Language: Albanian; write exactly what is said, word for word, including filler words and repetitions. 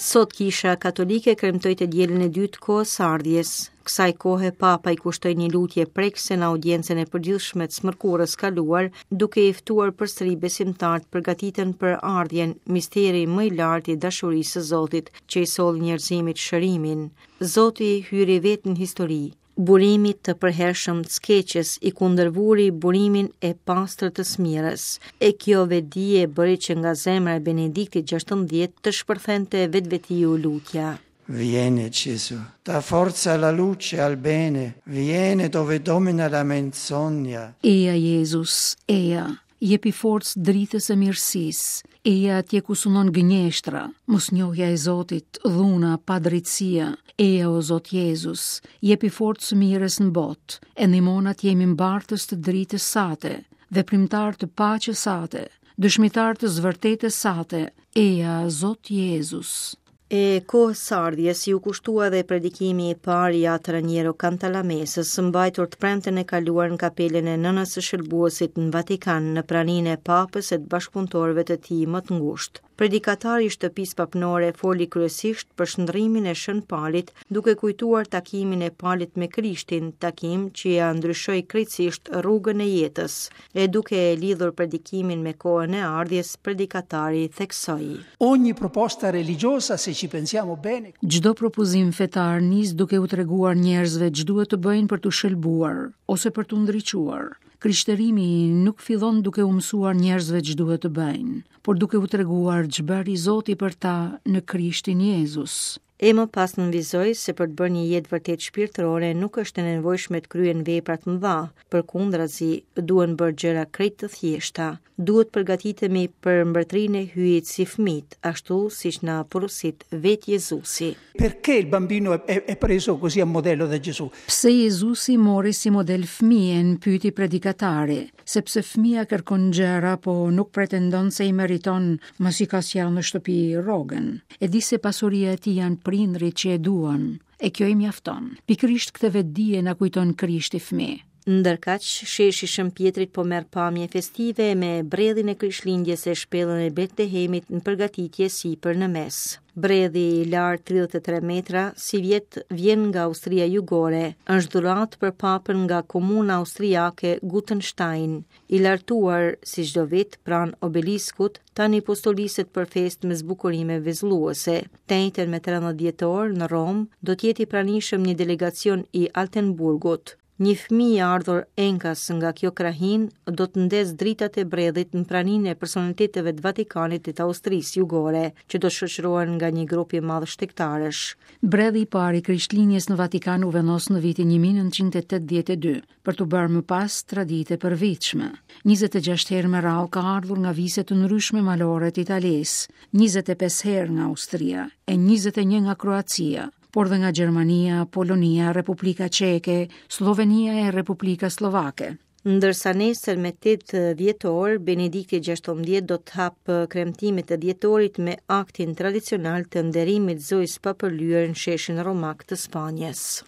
Sot Kisha Katolike kremtoi të dielën e dytë kohës ardhjes. Kësaj kohe Papa i kushtoi një lutje prekse në audiencën e përgjithshme të smërkurës kaluar, duke i ftuar përsëri besimtarët përgatiten për ardhjen, misteri më i lartë i dashurisë së Zotit, që i solli njerëzimit shërimin. Zoti hyri vetë në histori. Burimit të përhershëm të skeqes i kundërvuri burimin e pastër të smirës. E kjo vedije bëri që nga zemra e Benediktit gjashtëdhjetë të shpërthente vetvetiu lutja. Viene Gesù, dà forza alla luce, al bene, viene dove domina la menzogna. Eja Jezus, eja, jepi forcë dritës e mirësisë, eja atje ku sunon gënjeshtra, mosnjohja e Zotit, dhuna, padrejtësia. Eja o Zot Jezus, jepi forcë mirës në botë, e ndihmon atje jemi mbartës të dritës sate, veprimtar të paqes sate, dëshmitar të zvërtetës sate. Eja Zot Jezus. E kohës ardhjes ju kushtua dhe predikimi i parë i Atëranjero Kantalamesës, së mbajtur të premten e kaluar në kapelen e nënës së shërbuesit në Vatikan në praninë e Papës e të bashkëpunëtorëve të tij më të ngushtë. Predikatari i shtëpisë papnore foli kryesisht për shndërrimin e Shën Palit, duke kujtuar takimin e Palit me Krishtin, takim që ja ndryshoi krejtësisht rrugën e jetës. E duke e lidhur predikimin me kohën e ardhjes, predikatari theksoi: Ogni proposta religiosa, se ci pensiamo bene, Çdo propozim fetar nis duke u treguar njerëzve ç'duhet të bëjnë për të shëlbuar ose për të ndriçuar. Krishterimi nuk fillon duke u mësuar njerëzve ç'duhet të bëjnë, por duke u treguar ç'bëri Zoti për ta në Krishtin Jezus. E më pas nënvizoi se për të bërë një jetë vërtet shpirtërore nuk është e nevojshme të kryen vepra të mëdha, përkundrazi duhen bërë gjëra krejt të thjeshta. Duhet përgatitemi për mbretërinë e hyjit si fëmijët, ashtu siç na porosit vetë Jezusi. perché il bambino è, è preso così a modello da Gesù? Pse Jezusi mori si model fëmijën, pyeti predikatari, sepse fëmia kërkon gjëra, po nuk pretendon se i meriton masi ka sjellë në shtëpi rrogën. E di se pasuria e tij janë prindrit që e duan, e kjo i mjafton. Pikërisht këtë vetdije na kujton Krishti fëmijë. Ndërkaq, sheshi Shën Pjetrit po merr pamje festive me bredhin e Krishtlindjes e shpellën e Betlehemit në përgatitje sipër në mes. Bredhi i lartë tridhjetë e tre metra, si vjet vjen nga Austria Jugore, është dhuratë për papën nga komuna austriake Gutenstein. I lartuar si çdo vit pranë obeliskut, tani postoliset për festë me zbukurime vezulluese. Të njëjtën me tridhjetë dhjetor në Rom do të jetë i pranishëm një delegacion i Altenburgut. Një fëmijë i ardhur enkas nga kjo krahin do të ndes dritat e bredhit në praninë e personaliteteve të Vatikanit e të Austrisë Jugore, që do shoqërohen nga një grup i madh shtektarësh. Bredhi i parë i Krishtlindjes në Vatikan u vendos në vitin një mijë nëntëqind e tetëdhjetë e dy, për të bërë më pas traditë e përvitshme. njëzet e gjashtë herë me radhë ka ardhur nga vise të ndryshme malore të Italisë, njëzet e pesë herë nga Austria e njëzet e një nga Kroacia, por dhe nga Gjermania, Polonia, Republika Çeke, Slovenia e Republika Slovake. Ndërsa nesër me tetë dhjetor, Benedikti gjashtëdhjetë do të hapë kremtimet e dhjetorit me aktin tradicional të nderimit Zojës Papërlyer në sheshin Romak të Spanjës.